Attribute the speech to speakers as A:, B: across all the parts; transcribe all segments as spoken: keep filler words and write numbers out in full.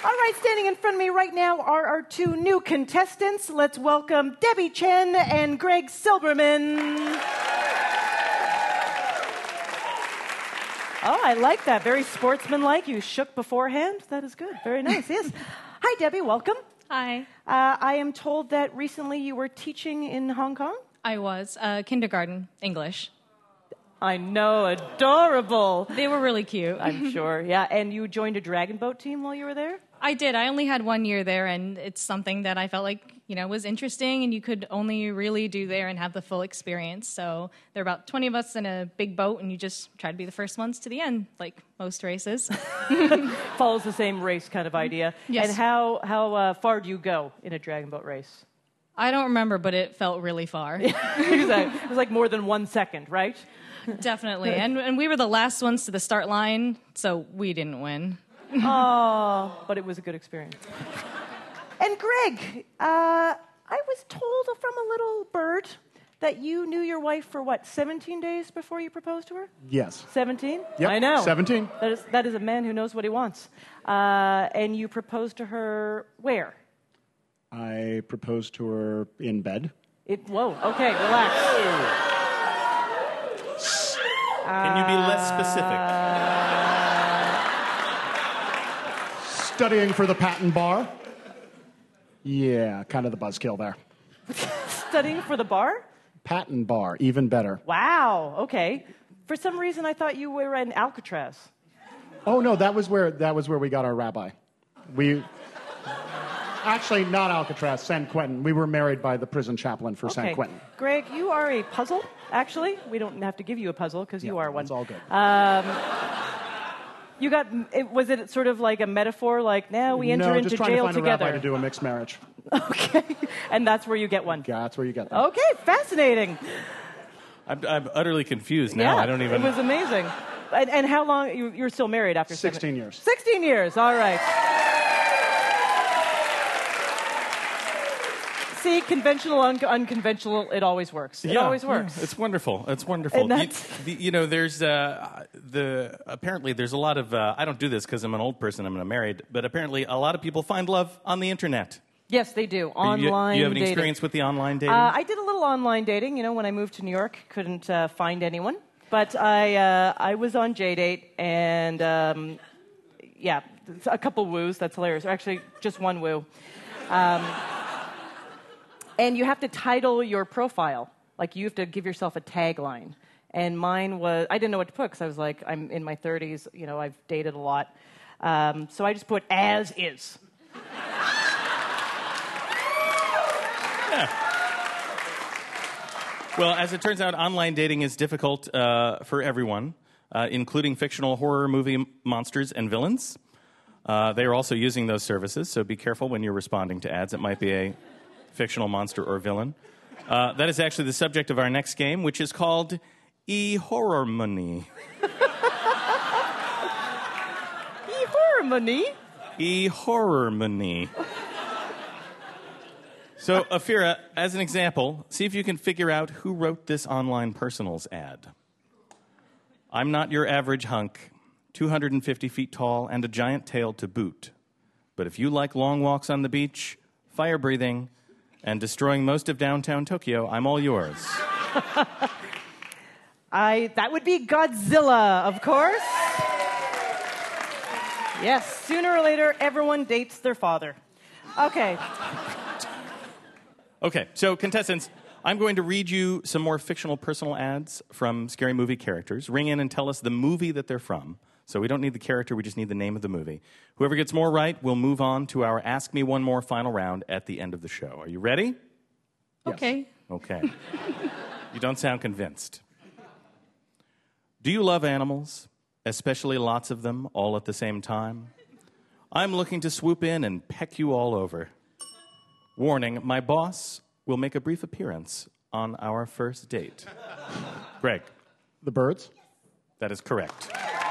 A: All right, standing in front of me right now are our two new contestants. Let's welcome Debbie Chen and Greg Silberman. Oh, I like that. Very sportsmanlike. You shook beforehand. That is good. Very nice. Yes. Hi, Debbie. Welcome.
B: Hi.
A: Uh, I am told that recently you were teaching in Hong Kong?
B: I was. Uh, kindergarten, English.
A: I know. Adorable.
B: They were really cute.
A: I'm sure. Yeah. And you joined a dragon boat team while you were there?
B: I did. I only had one year there, and it's something that I felt like, you know, was interesting, and you could only really do there and have the full experience. So there are about twenty of us in a big boat, and you just try to be the first ones to the end, like most races.
A: Follows the same race kind of idea.
B: Yes.
A: And how, how uh, far do you go in a dragon boat race?
B: I don't remember, but it felt really far.
A: Exactly. It was like more than one second, right?
B: Definitely. And, and we were the last ones to the start line, so we didn't win.
A: Oh, but it was a good experience. And Greg, uh, I was told from a little bird that you knew your wife for, what, seventeen days before you proposed to her?
C: Yes.
A: seventeen?
C: Yep,
A: I know.
C: seventeen.
A: That is, that is a man who knows what he wants. Uh, and you proposed to her where?
C: I proposed to her in bed.
A: It, whoa, okay, relax.
D: Can you be less specific?
C: Studying for the patent bar. Yeah, kind of the buzzkill there.
A: Studying for the bar?
C: Patent bar, even better.
A: Wow, okay. For some reason, I thought you were in Alcatraz.
C: Oh no, that was where that was where we got our rabbi. We actually not Alcatraz, San Quentin. We were married by the prison chaplain for
A: Okay.
C: San Quentin.
A: Greg, you are a puzzle, actually. We don't have to give you a puzzle because you
C: Yeah,
A: are one.
C: It's all good.
A: Um, you got, it, was it sort of like a metaphor, like, now we enter
C: no,
A: into
C: just trying
A: jail
C: to find
A: together?
C: a rabbi to do a mixed marriage.
A: Okay, and that's where you get one.
C: Yeah, that's where you get them.
A: Okay, fascinating.
D: I'm, I'm utterly confused now.
A: Yeah,
D: I don't even...
A: it was amazing. And, and how long, you, you're still married after
C: Sixteen
A: seven,
C: years.
A: sixteen years, all right. See, conventional, un- unconventional, it always works. It
D: Yeah,
A: always works.
D: yeah, it's wonderful. It's wonderful.
A: And
D: You,
A: that's-
D: the, you know, there's uh, the apparently there's a lot of. Uh, I don't do this because I'm an old person. I'm not married, but apparently a lot of people find love on the internet.
A: Yes, they do.
D: You-
A: Online
D: You, you have any
A: dating.
D: experience with the online dating?
A: Uh, I did a little online dating. You know, when I moved to New York, couldn't uh, find anyone. But I, uh, I was on JDate, and um, yeah, a couple woos. That's hilarious. Or actually, just one woo. Um, and you have to title your profile. Like, you have to give yourself a tagline. And mine was, I didn't know what to put because I was like, I'm in my thirties. You know, I've dated a lot. Um, so I just put as is.
D: Yeah. Well, as it turns out, online dating is difficult uh, for everyone, uh, including fictional horror movie m- monsters and villains. Uh, they are also using those services, so be careful when you're responding to ads. It might be a fictional monster or villain. Uh, that is actually the subject of our next game, which is called E-Horror Money.
A: E-horror money?
D: E-Horror Money. So, Afira, as an example, see if you can figure out who wrote this online personals ad. I'm not your average hunk, two hundred fifty feet tall and a giant tail to boot. But if you like long walks on the beach, fire breathing, and destroying most of downtown Tokyo, I'm all yours.
A: I that would be Godzilla, of course. Yes, sooner or later, everyone dates their father. Okay.
D: Okay, so contestants, I'm going to read you some more fictional personal ads from Scary Movie characters. Ring in and tell us the movie that they're from. So we don't need the character, we just need the name of the movie. Whoever gets more right will move on to our Ask Me One More final round at the end of the show. Are you ready?
C: Yes.
B: Okay.
D: Okay. You don't sound convinced. Do you love animals, especially lots of them, all at the same time? I'm looking to swoop in and peck you all over. Warning, my boss will make a brief appearance on our first date. Greg.
C: The birds?
D: That is correct.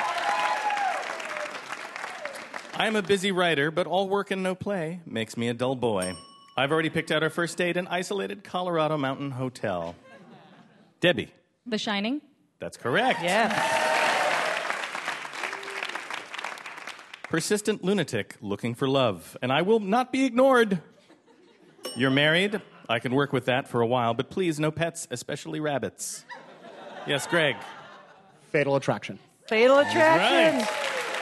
D: I'm a busy writer, but all work and no play makes me a dull boy. I've already picked out our first date, an isolated Colorado mountain hotel. Debbie.
B: The Shining.
D: That's correct.
A: Yeah.
D: persistent lunatic looking for love, and I will not be ignored. You're married. I can work with that for a while, but please, no pets, especially rabbits. Yes, Greg.
C: Fatal Attraction.
A: Fatal Attraction.
D: Right.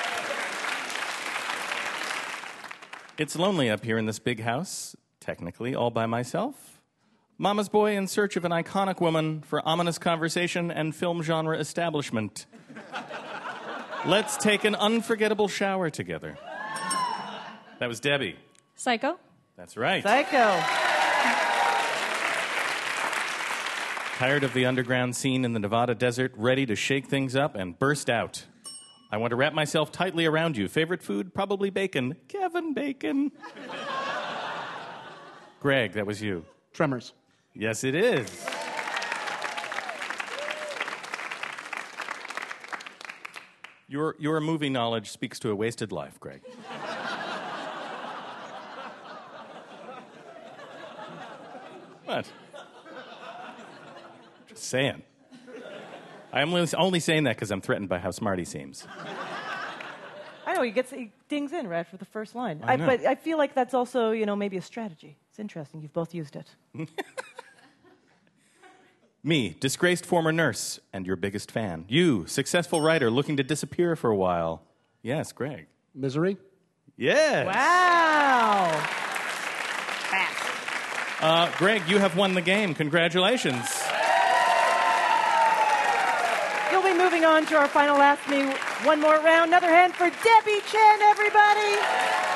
D: It's lonely up here in this big house, technically all by myself. Mama's boy in search of an iconic woman for ominous conversation and film genre establishment. Let's take an unforgettable shower together. That was Debbie.
B: Psycho.
D: That's right.
A: Psycho.
D: Tired of the underground scene in the Nevada desert, ready to shake things up and burst out. I want to wrap myself tightly around you. Favorite food? Probably bacon. Kevin Bacon. Greg, that was you.
C: Tremors.
D: Yes, it is. Your, your movie knowledge speaks to a wasted life, Greg. What? Just saying. I'm only saying that because I'm threatened by how smart he seems.
A: I know, he gets he dings in right for the first line.
D: I know.
A: But I feel like that's also, you know, maybe a strategy. It's interesting. You've both used it.
D: Me, disgraced former nurse and your biggest fan. You, successful writer looking to disappear for a while. Yes, Greg.
C: Misery.
D: Yes.
A: Wow.
D: Uh, Greg, you have won the game. Congratulations.
A: You'll be moving on to our final Ask Me One More round. Another hand for Debbie Chen, everybody.